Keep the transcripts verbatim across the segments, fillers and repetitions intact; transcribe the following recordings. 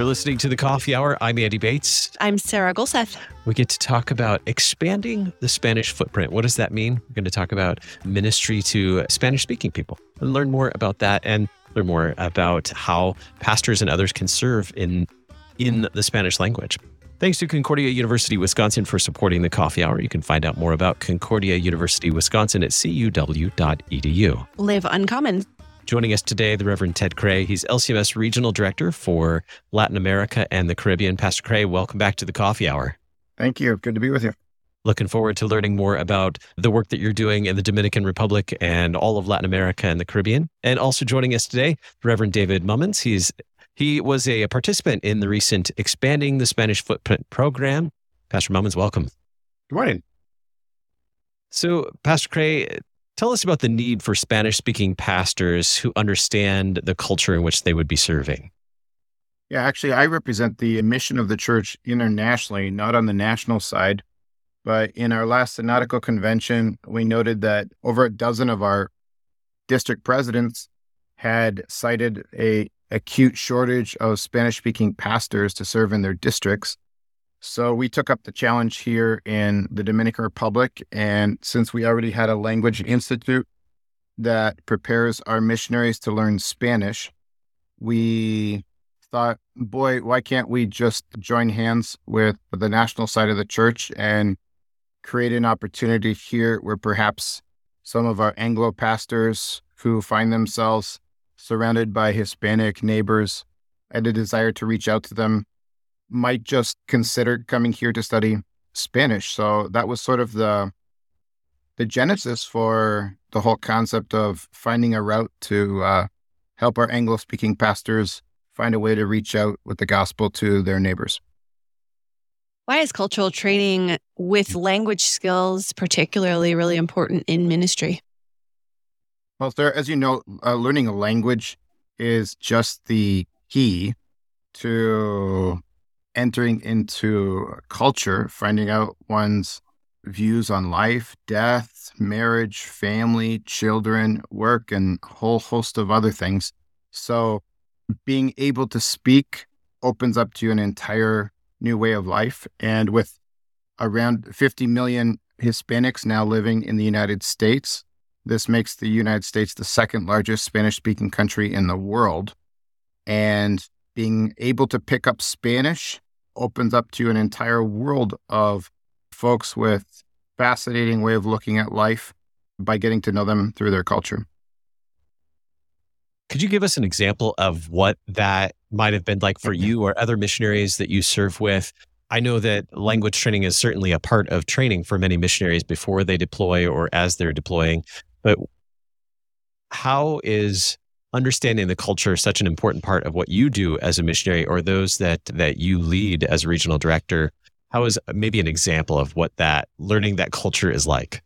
You're listening to The Coffee Hour. I'm Andy Bates. I'm Sarah Golseth. We get to talk about expanding the Spanish footprint. What does that mean? We're going to talk about ministry to Spanish-speaking people and learn more about that and learn more about how pastors and others can serve in, in the Spanish language. Thanks to Concordia University, Wisconsin for supporting The Coffee Hour. You can find out more about Concordia University, Wisconsin at c u w dot e d u. Live Uncommon. Joining us today, the Reverend Ted Cray. He's L C M S Regional Director for Latin America and the Caribbean. Pastor Cray, welcome back to The Coffee Hour. Thank you. Good to be with you. Looking forward to learning more about the work that you're doing in the Dominican Republic and all of Latin America and the Caribbean. And also joining us today, the Reverend David Mummins. He's He was a participant in the recent Expanding the Spanish Footprint program. Pastor Mummins, welcome. Good morning. So, Pastor Cray, tell us about the need for Spanish-speaking pastors who understand the culture in which they would be serving. Yeah, actually, I represent the mission of the church internationally, not on the national side. But in our last synodical convention, we noted that over a dozen of our district presidents had cited a acute shortage of Spanish-speaking pastors to serve in their districts. So we took up the challenge here in the Dominican Republic, and since we already had a language institute that prepares our missionaries to learn Spanish, we thought, boy, why can't we just join hands with the national side of the church and create an opportunity here where perhaps some of our Anglo pastors who find themselves surrounded by Hispanic neighbors and a desire to reach out to them might just consider coming here to study Spanish. So that was sort of the the genesis for the whole concept of finding a route to uh, help our Anglo-speaking pastors find a way to reach out with the gospel to their neighbors. Why is cultural training with language skills particularly really important in ministry? Well, sir, as you know, uh, learning a language is just the key to entering into culture, finding out one's views on life, death, marriage, family, children, work, and a whole host of other things. So being able to speak opens up to you an entire new way of life. And with around fifty million Hispanics now living in the United States, this makes the United States the second largest Spanish-speaking country in the world. And being able to pick up Spanish opens up to an entire world of folks with fascinating way of looking at life by getting to know them through their culture. Could you give us an example of what that might have been like for you or other missionaries that you serve with? I know that language training is certainly a part of training for many missionaries before they deploy or as they're deploying. But how is understanding the culture such an important part of what you do as a missionary or those that that you lead as a regional director? How is maybe an example of what that learning that culture is like?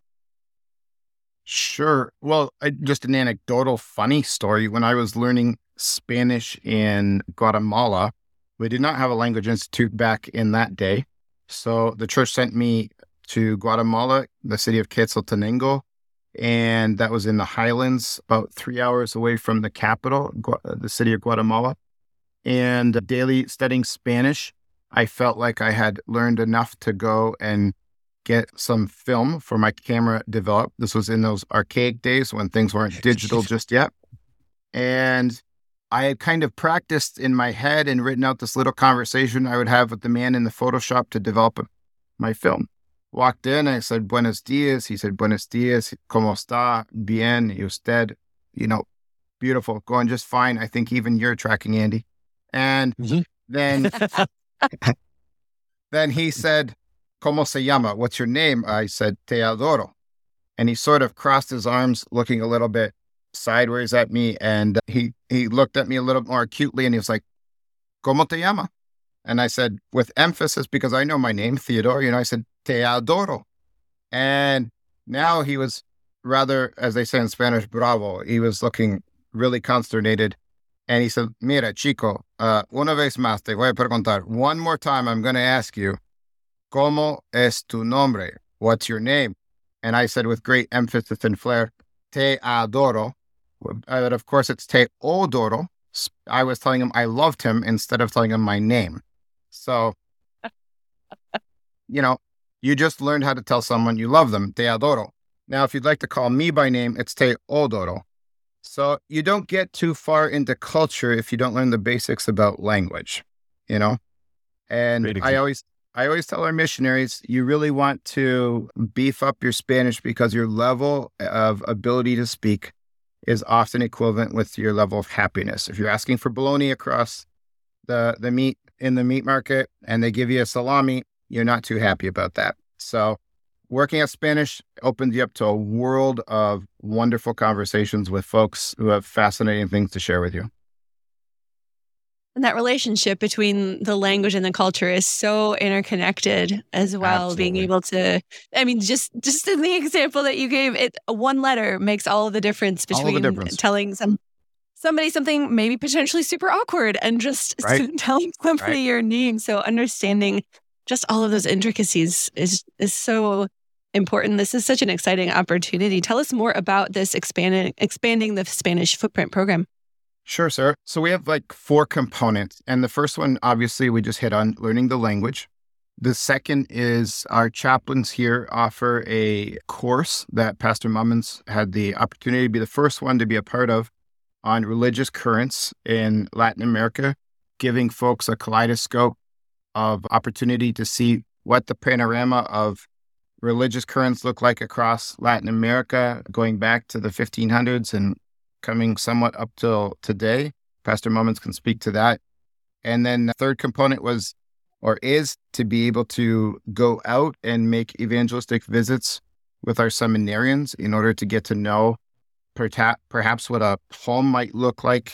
Sure. Well, I, just an anecdotal funny story. When I was learning Spanish in Guatemala, we did not have a language institute back in that day. So the church sent me to Guatemala, the city of Quetzaltenango, and that was in the highlands, about three hours away from the capital, Gu- the city of Guatemala. And daily studying Spanish, I felt like I had learned enough to go and get some film for my camera developed. This was in those archaic days when things weren't digital just yet. And I had kind of practiced in my head and written out this little conversation I would have with the man in the Photoshop to develop my film. Walked in, I said, buenos dias. He said, buenos dias. ¿Cómo está? Bien. Y usted? You know, beautiful. Going just fine. I think even you're tracking, Andy. And mm-hmm. then, then he said, ¿Cómo se llama? What's your name? I said, Te adoro. And he sort of crossed his arms, looking a little bit sideways at me. And he, he looked at me a little more acutely and he was like, ¿Cómo te llama? And I said, with emphasis, because I know my name, Theodore, you know, I said, Te adoro. And now he was rather, as they say in Spanish, bravo. He was looking really consternated. And he said, mira, chico, uh, una vez más te voy a preguntar. One more time, I'm going to ask you, ¿Cómo es tu nombre? What's your name? And I said with great emphasis and flair, Te adoro. But of course, it's Te odoro. I was telling him I loved him instead of telling him my name. So, you know, you just learned how to tell someone you love them, te adoro. Now, if you'd like to call me by name, it's te odoro. So you don't get too far into culture if you don't learn the basics about language, you know? And I always, I always tell our missionaries, you really want to beef up your Spanish because your level of ability to speak is often equivalent with your level of happiness. If you're asking for bologna across the, the meat in the meat market and they give you a salami, you're not too happy about that. So working at Spanish opens you up to a world of wonderful conversations with folks who have fascinating things to share with you. And that relationship between the language and the culture is so interconnected as well. Absolutely. Being able to, I mean, just just in the example that you gave, it one letter makes all of the difference between the difference. telling some somebody something maybe potentially super awkward and just right. telling somebody right. your name. So understanding just all of those intricacies is is so important. This is such an exciting opportunity. Tell us more about this expanding expanding the Spanish footprint program. Sure, sir. So we have like four components. And the first one, obviously, we just hit on learning the language. The second is our chaplains here offer a course that Pastor Mummins had the opportunity to be the first one to be a part of on religious currents in Latin America, giving folks a kaleidoscope of opportunity to see what the panorama of religious currents look like across Latin America, going back to the fifteen hundreds and coming somewhat up till today. Pastor Mummins can speak to that. And then the third component was, or is, to be able to go out and make evangelistic visits with our seminarians in order to get to know perhaps what a home might look like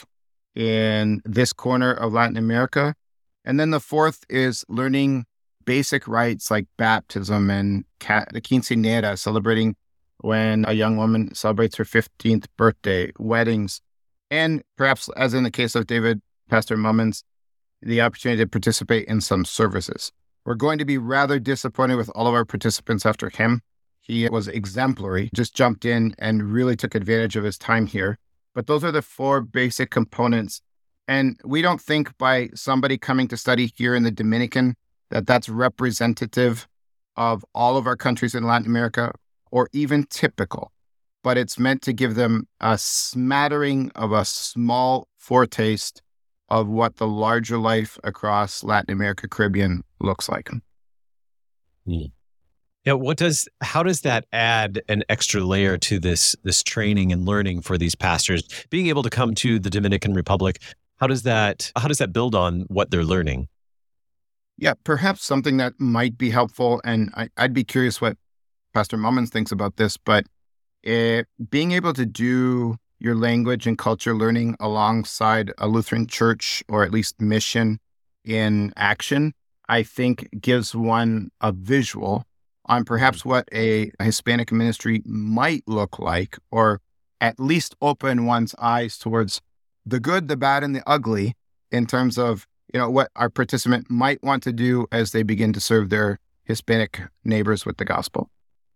in this corner of Latin America. And then the fourth is learning basic rites like baptism and the quinceañera, celebrating when a young woman celebrates her fifteenth birthday, weddings, and perhaps, as in the case of David, Pastor Mummins, the opportunity to participate in some services. We're going to be rather disappointed with all of our participants after him. He was exemplary, just jumped in and really took advantage of his time here. But those are the four basic components. And we don't think by somebody coming to study here in the Dominican that that's representative of all of our countries in Latin America, or even typical, but it's meant to give them a smattering of a small foretaste of what the larger life across Latin America, Caribbean looks like. Mm. Yeah, what does how does that add an extra layer to this this training and learning for these pastors? Being able to come to the Dominican Republic, how does that how does that build on what they're learning? Yeah, perhaps something that might be helpful, and I, I'd be curious what Pastor Mummins thinks about this, but it, being able to do your language and culture learning alongside a Lutheran church, or at least mission in action, I think gives one a visual on perhaps what a Hispanic ministry might look like, or at least open one's eyes towards the good, the bad, and the ugly in terms of, you know, what our participant might want to do as they begin to serve their Hispanic neighbors with the gospel.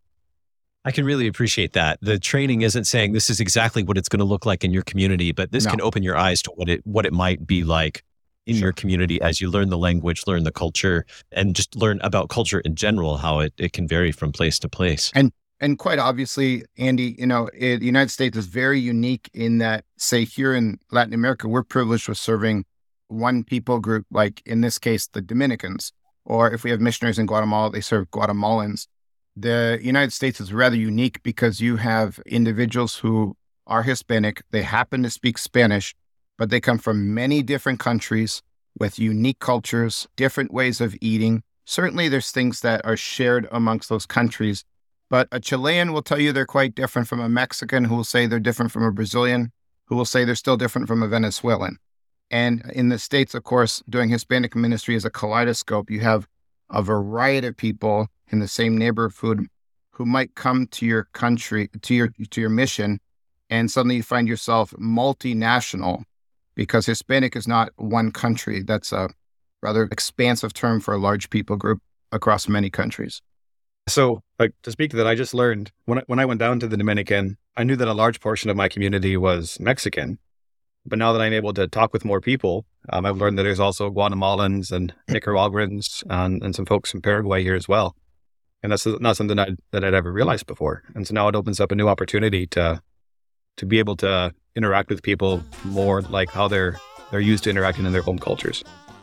I can really appreciate that. The training isn't saying this is exactly what it's going to look like in your community, but this no. can open your eyes to what it what it might be like in sure. your community as you learn the language, learn the culture, and just learn about culture in general, how it, it can vary from place to place. And and quite obviously, Andy, you know, it, the United States is very unique in that, say, here in Latin America, we're privileged with serving one people group, like in this case, the Dominicans, or if we have missionaries in Guatemala, they serve Guatemalans. The United States is rather unique because you have individuals who are Hispanic. They happen to speak Spanish, but they come from many different countries with unique cultures, different ways of eating. Certainly, there's things that are shared amongst those countries, but a Chilean will tell you they're quite different from a Mexican, who will say they're different from a Brazilian, who will say they're still different from a Venezuelan. And in the States, of course, doing Hispanic ministry is a kaleidoscope. You have a variety of people in the same neighborhood who might come to your country, to your to your mission, and suddenly you find yourself multinational, because Hispanic is not one country. That's a rather expansive term for a large people group across many countries. So, like, to speak to that, I just learned when I, when I went down to the Dominican, I knew that a large portion of my community was Mexican, but now that I'm able to talk with more people, um, I've learned that there's also Guatemalans and Nicaraguans and, and some folks from Paraguay here as well. And that's not something I'd, that I'd ever realized before. And so now it opens up a new opportunity to to be able to interact with people more like how they're they're used to interacting in their home cultures.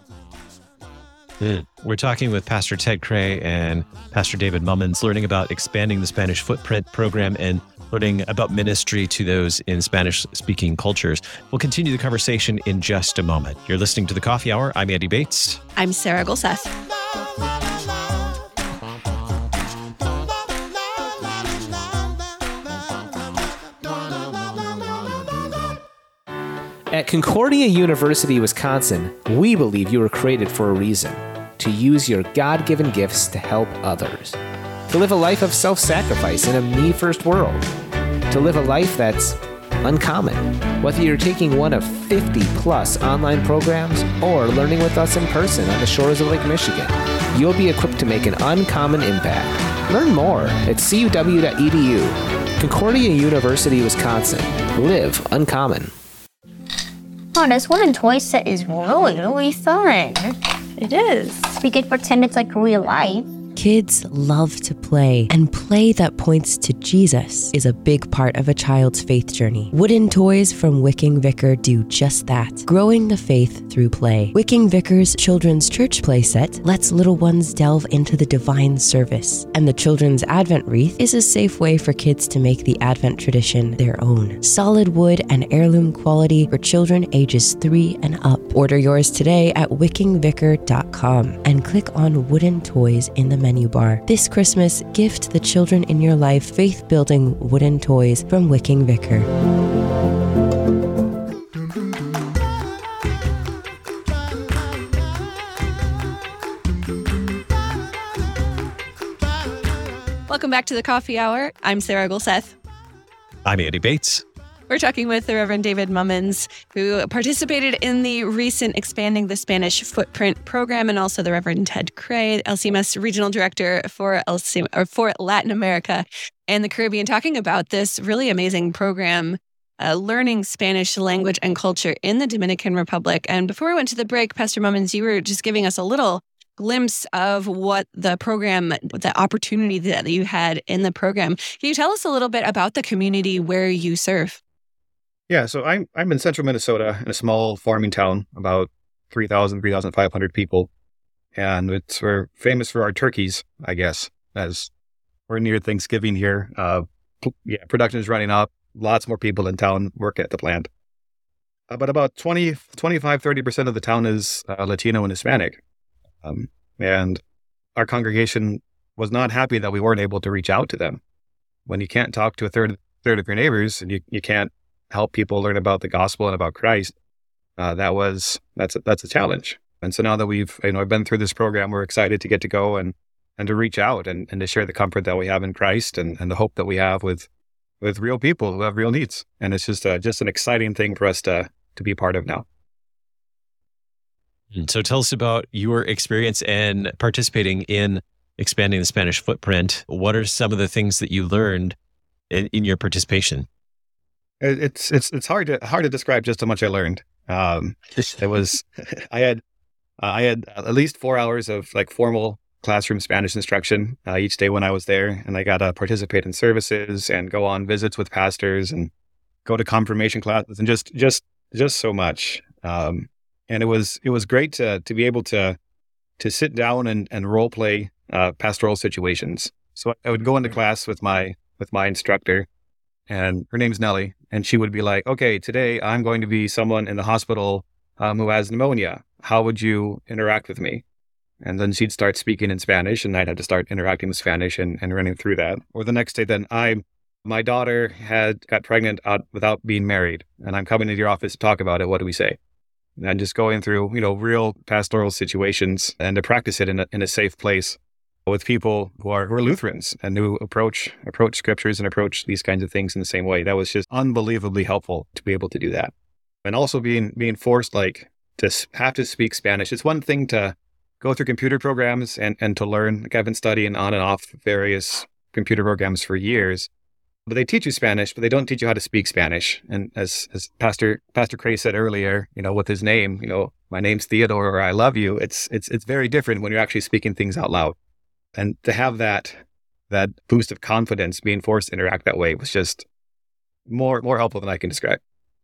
Mm. We're talking with Pastor Ted Cray and Pastor David Mummins, learning about expanding the Spanish Footprint program and learning about ministry to those in Spanish-speaking cultures. We'll continue the conversation in just a moment. You're listening to The Coffee Hour. I'm Andy Bates. I'm Sarah Gulseth. At Concordia University, Wisconsin, we believe you were created for a reason: to use your God-given gifts to help others, to live a life of self-sacrifice in a me-first world, to live a life that's uncommon. Whether you're taking one of fifty plus online programs or learning with us in person on the shores of Lake Michigan, you'll be equipped to make an uncommon impact. Learn more at c u w dot e d u. Concordia University, Wisconsin. Live uncommon. Oh, this wooden toy set is really, really fun. It is. We could pretend it's like real life. Kids love to play, and play that points to Jesus is a big part of a child's faith journey. Wooden toys from Wicking Vicar do just that, growing the faith through play. Wicking Vicar's Children's Church Play Set lets little ones delve into the divine service, and the Children's Advent Wreath is a safe way for kids to make the Advent tradition their own. Solid wood and heirloom quality for children ages three and up. Order yours today at wicking vicar dot com and click on Wooden Toys in the menu bar. This Christmas, gift the children in your life faith-building wooden toys from Wicking Vicar. Welcome back to the Coffee Hour. I'm Sarah Gulseth. I'm Andy Bates. We're talking with the Reverend David Mummins, who participated in the recent Expanding the Spanish Footprint program, and also the Reverend Ted Cray, L C M S Regional Director for L C M, or for Latin America and the Caribbean, talking about this really amazing program, uh, learning Spanish language and culture in the Dominican Republic. And before we went to the break, Pastor Mummins, you were just giving us a little glimpse of what the program, the opportunity that you had in the program. Can you tell us a little bit about the community where you serve? Yeah, so I'm I'm in central Minnesota in a small farming town, about three thousand, three thousand five hundred people. And it's we're famous for our turkeys, I guess, as we're near Thanksgiving here. Uh, yeah, production is running up. Lots more people in town work at the plant. Uh, but about twenty, twenty-five, thirty percent of the town is uh, Latino and Hispanic. Um, and our congregation was not happy that we weren't able to reach out to them. When you can't talk to a third, third of your neighbors, and you, you can't help people learn about the gospel and about Christ, uh, that was that's a, that's a challenge. And so now that we've you know been through this program, we're excited to get to go and and to reach out and, and to share the comfort that we have in Christ and, and the hope that we have with with real people who have real needs. And it's just uh, just an exciting thing for us to to be a part of now. So tell us about your experience and participating in Expanding the Spanish Footprint. What are some of the things that you learned in, in your participation? It's it's it's hard to hard to describe just how much I learned. Um, it was I had uh, I had at least four hours of like formal classroom Spanish instruction uh, each day when I was there, and I got to participate in services and go on visits with pastors and go to confirmation classes and just just just so much. Um, and it was it was great to to be able to to sit down and and role play uh, pastoral situations. So I would go into class with my with my instructor. And her name's Nellie, and she would be like, okay, today I'm going to be someone in the hospital um, who has pneumonia. How would you interact with me? And then she'd start speaking in Spanish, and I'd have to start interacting with Spanish and, and running through that. Or the next day, then I, my daughter had got pregnant out without being married, and I'm coming into your office to talk about it. What do we say? And just going through, you know, real pastoral situations and to practice it in a, in a safe place with people who are who are Lutherans and who approach approach scriptures and approach these kinds of things in the same way. That was just unbelievably helpful to be able to do that. And also being being forced like to have to speak Spanish. It's one thing to go through computer programs and, and to learn. Like I've been studying on and off various computer programs for years. but they teach you Spanish, but they don't teach you how to speak Spanish. And as as Pastor Pastor Cray said earlier, you know, with his name, you know, my name's Theodore, or I love you. It's it's it's very different when you're actually speaking things out loud. And to have that that boost of confidence, being forced to interact that way, was just more more helpful than I can describe.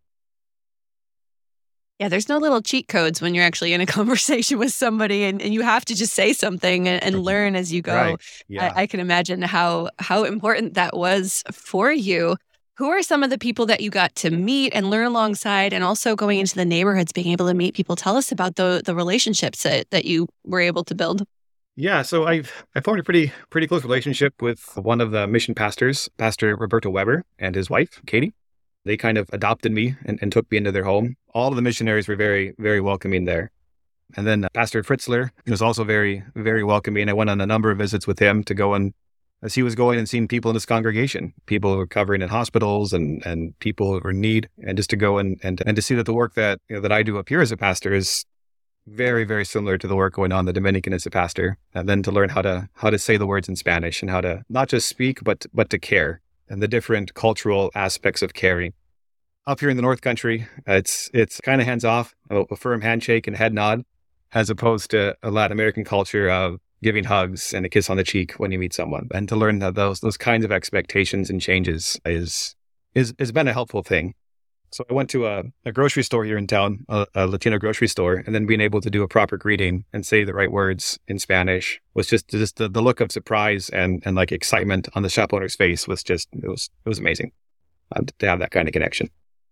Yeah, there's no little cheat codes when you're actually in a conversation with somebody, and, and you have to just say something and, and learn as you go. Right. Yeah. I, I can imagine how how important that was for you. Who are some of the people that you got to meet and learn alongside, and also going into the neighborhoods, being able to meet people? Tell us about the the relationships that, that you were able to build. Yeah, so I've I formed a pretty pretty close relationship with one of the mission pastors, Pastor Roberto Weber, and his wife, Katie. They kind of adopted me and, and took me into their home. All of the missionaries were very, very welcoming there. And then uh, Pastor Fritzler was also very, very welcoming. I went on a number of visits with him to go and, as he was going and seeing people in his congregation, people who were covering in hospitals and, and people who were in need, and just to go and, and, and to see that the work that, you know, that I do up here as a pastor is very, very similar to the work going on in the Dominican as a pastor. And then to learn how to how to say the words in Spanish and how to not just speak, but but to care, and the different cultural aspects of caring. Up here in the North Country, it's it's kind of hands off, a firm handshake and head nod, as opposed to a Latin American culture of giving hugs and a kiss on the cheek when you meet someone. And to learn that those those kinds of expectations and changes is is has been a helpful thing. So I went to a, a grocery store here in town, a, a Latino grocery store, and then being able to do a proper greeting and say the right words in Spanish was just just the, the look of surprise and and like excitement on the shop owner's face was just it was it was amazing um, to have that kind of connection.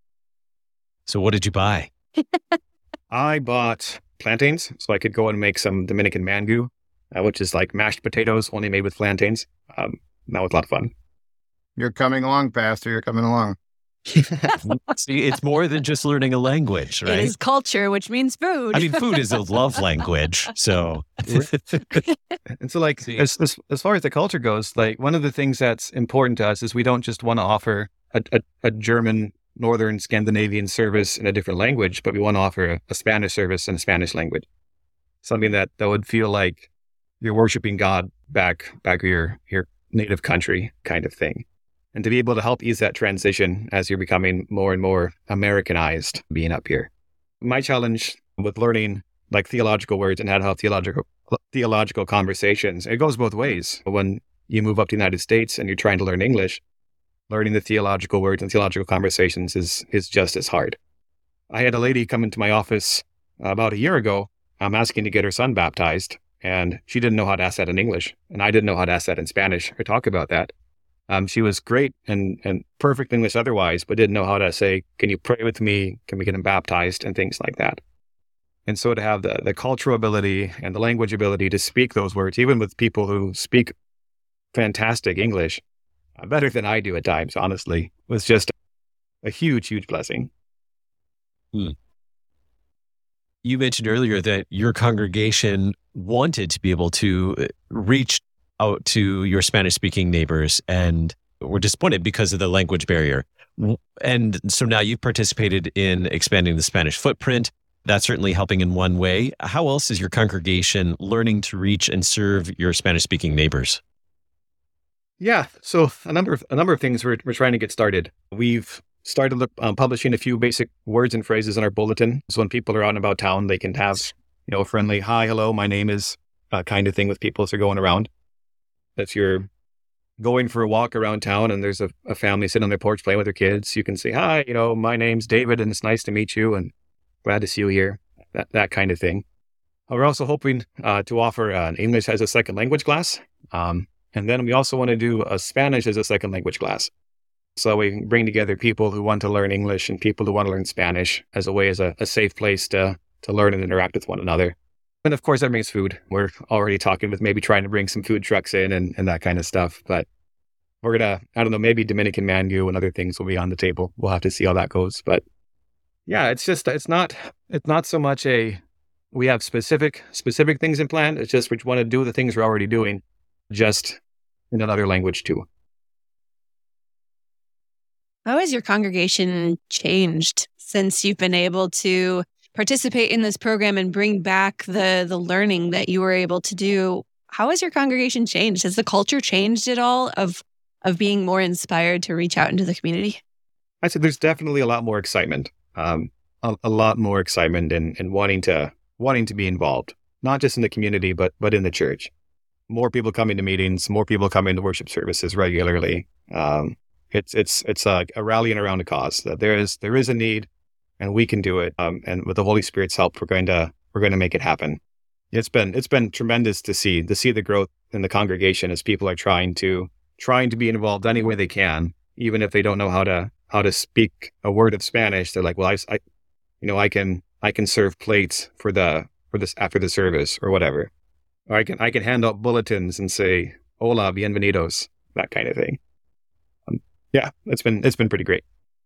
So what did you buy? I bought plantains so I could go and make some Dominican mango, uh, which is like mashed potatoes only made with plantains. Um, that was a lot of fun. You're coming along, Pastor. You're coming along. See, it's more than just learning a language, right? It is culture, which means food. I mean, food is a love language. So, and so like, as, as as far as the culture goes, like one of the things that's important to us is we don't just want to offer a, a, a German, Northern Scandinavian service in a different language, but we want to offer a, a Spanish service in a Spanish language. Something that, that would feel like you're worshiping God back, back your, your native country kind of thing. And to be able to help ease that transition as you're becoming more and more Americanized being up here. My challenge with learning like theological words and how to have theological theological conversations, it goes both ways. When you move up to the United States and you're trying to learn English, learning the theological words and theological conversations is is just as hard. I had a lady come into my office about a year ago. I'm asking to get her son baptized, and she didn't know how to ask that in English, and I didn't know how to ask that in Spanish or talk about that. Um, she was great and, and perfect English otherwise, but didn't know how to say, can you pray with me? Can we get him baptized? And things like that. And so to have the, the cultural ability and the language ability to speak those words, even with people who speak fantastic English, uh, better than I do at times, honestly, was just a huge, huge blessing. Hmm. You mentioned earlier that your congregation wanted to be able to reach out to your Spanish-speaking neighbors and were disappointed because of the language barrier. And so now you've participated in expanding the Spanish footprint. That's certainly helping in one way. How else is your congregation learning to reach and serve your Spanish-speaking neighbors? Yeah, so a number of a number of things we're we're trying to get started. We've started um, publishing a few basic words and phrases in our bulletin. So when people are out and about town, they can have, you know, a friendly hi, hello, my name is uh, kind of thing with people as they're going around. If you're going for a walk around town and there's a, a family sitting on their porch playing with their kids, you can say, hi, you know, my name's David and it's nice to meet you and glad to see you here, that, that kind of thing. We're also hoping uh, to offer an English as a second language class. Um, and then we also want to do a Spanish as a second language class. So we bring together people who want to learn English and people who want to learn Spanish as a way, as a, a safe place to, to learn and interact with one another. And of course, that means food. We're already talking with maybe trying to bring some food trucks in and, and that kind of stuff. But we're going to, I don't know, maybe Dominican mango and other things will be on the table. We'll have to see how that goes. But yeah, it's just, it's not, it's not so much a, we have specific, specific things in plan. It's just we want to do the things we're already doing, just in another language too. How has your congregation changed since you've been able to participate in this program and bring back the the learning that you were able to do? How has your congregation changed? Has the culture changed at all of of being more inspired to reach out into the community? I'd say there's definitely a lot more excitement, um, a, a lot more excitement in, in wanting to wanting to be involved, not just in the community, but but in the church. More people coming to meetings, more people coming to worship services regularly. Um, it's it's it's a, a rallying around a cause that there is there is a need, and we can do it. Um, and with the Holy Spirit's help, we're going to we're going to make it happen. It's been it's been tremendous to see to see the growth in the congregation as people are trying to trying to be involved any way they can, even if they don't know how to how to speak a word of Spanish. They're like, well, I, I you know, I can I can serve plates for the for this after the service or whatever, or I can I can hand out bulletins and say "Hola, bienvenidos," that kind of thing. Um, yeah, it's been it's been pretty great.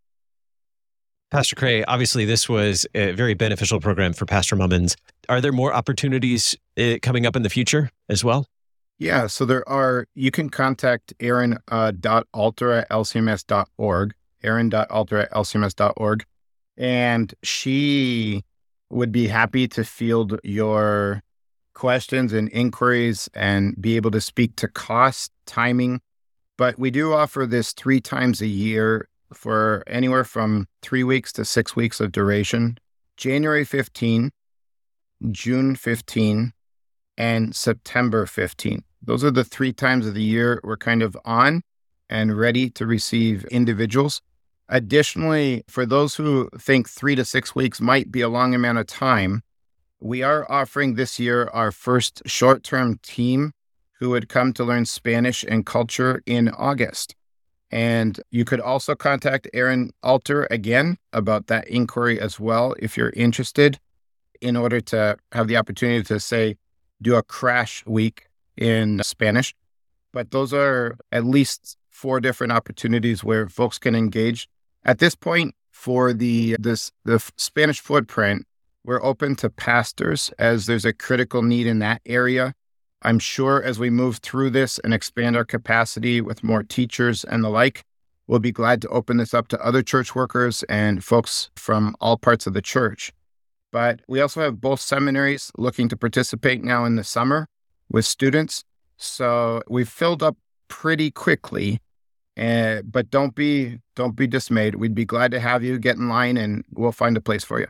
Pastor Cray, obviously this was a very beneficial program for Pastor Mummins. Are there more opportunities uh, coming up in the future as well? Yeah, so there are. You can contact Erin uh, dot alter at L C M S dot org, Erin dot alter at L C M S dot org, and she would be happy to field your questions and inquiries and be able to speak to cost, timing. But we do offer this three times a year for anywhere from three weeks to six weeks of duration. January fifteenth, June fifteenth, and September fifteenth. Those are the three times of the year we're kind of on and ready to receive individuals. Additionally, for those who think three to six weeks might be a long amount of time, we are offering this year our first short-term team who would come to learn Spanish and culture in August. And you could also contact Erin Alter again about that inquiry as well if you're interested, in order to have the opportunity to, say, do a crash week in Spanish. But those are at least four different opportunities where folks can engage. At this point, for the this the Spanish footprint, we're open to pastors as there's a critical need in that area. I'm sure as we move through this and expand our capacity with more teachers and the like, we'll be glad to open this up to other church workers and folks from all parts of the church. But we also have both seminaries looking to participate now in the summer with students. So we've filled up pretty quickly, uh, but don't be don't be dismayed. We'd be glad to have you get in line and we'll find a place for you.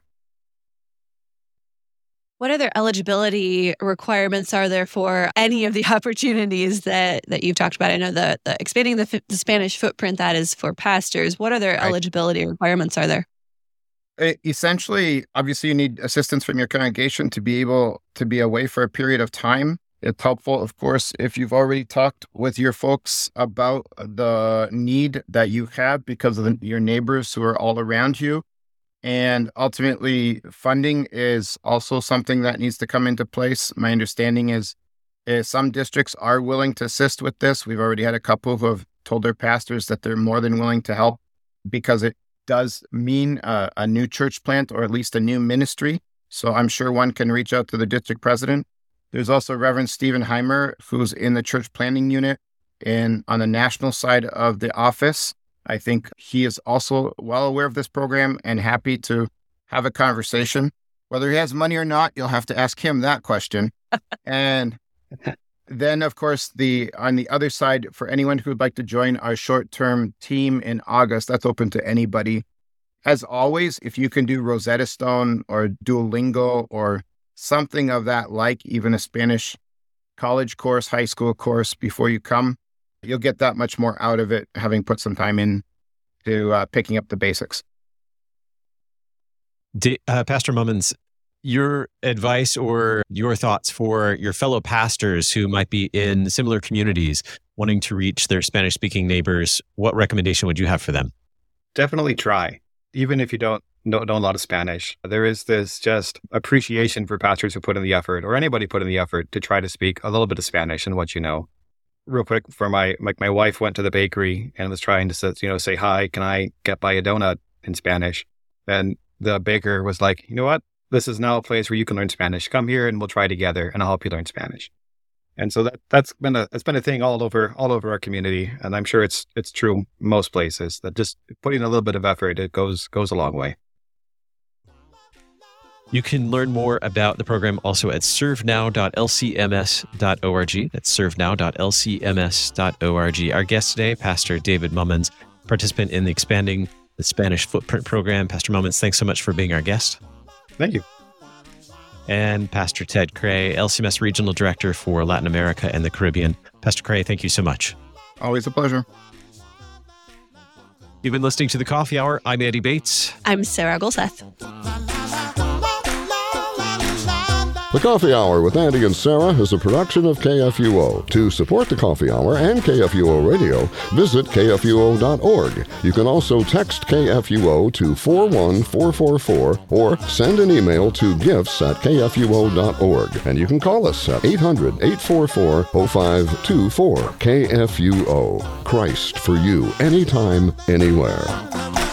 What other eligibility requirements are there for any of the opportunities that, that you've talked about? I know the, the expanding the, the Spanish footprint, that is for pastors. What other right. eligibility requirements are there? Essentially, obviously, you need assistance from your congregation to be able to be away for a period of time. It's helpful, of course, if you've already talked with your folks about the need that you have because of the, your neighbors who are all around you. And ultimately, funding is also something that needs to come into place. My understanding is, is some districts are willing to assist with this. We've already had a couple who have told their pastors that they're more than willing to help because it does mean uh, a new church plant or at least a new ministry. So I'm sure one can reach out to the district president. There's also Reverend Stephen Heimer, who's in the church planning unit and on the national side of the office. I think he is also well aware of this program and happy to have a conversation. Whether he has money or not, you'll have to ask him that question. And then, of course, the on the other side, for anyone who would like to join our short-term team in August, that's open to anybody. As always, if you can do Rosetta Stone or Duolingo or something of that like, even a Spanish college course, high school course before you come, you'll get that much more out of it, having put some time in to uh, picking up the basics. D- uh, Pastor Mummins, your advice or your thoughts for your fellow pastors who might be in similar communities wanting to reach their Spanish-speaking neighbors, what recommendation would you have for them? Definitely try. Even if you don't know, know a lot of Spanish, there is this just appreciation for pastors who put in the effort, or anybody put in the effort to try to speak a little bit of Spanish and what you know. Real quick, for my like my wife went to the bakery and was trying to you know say hi, can I get by a donut in Spanish? And the baker was like, you know what? This is now a place where you can learn Spanish. Come here and we'll try together, and I'll help you learn Spanish. And so that that's been a it's been a thing all over all over our community, and I'm sure it's it's true most places that just putting a little bit of effort, it goes goes a long way. You can learn more about the program also at serve now dot l c m s dot org. That's serve now dot l c m s dot org. Our guest today, Pastor David Mummins, participant in the Expanding the Spanish Footprint program. Pastor Mummins, thanks so much for being our guest. Thank you. And Pastor Ted Cray, L C M S Regional Director for Latin America and the Caribbean. Pastor Cray, thank you so much. Always a pleasure. You've been listening to The Coffee Hour. I'm Andy Bates. I'm Sarah Golseth. The Coffee Hour with Andy and Sarah is a production of K F U O. To support The Coffee Hour and K F U O Radio, visit K F U O dot org. You can also text K F U O to four one four four four or send an email to gifts at K F U O dot org. And you can call us at eight hundred, eight four four, oh five two four. K F U O. Christ for you, anytime, anywhere.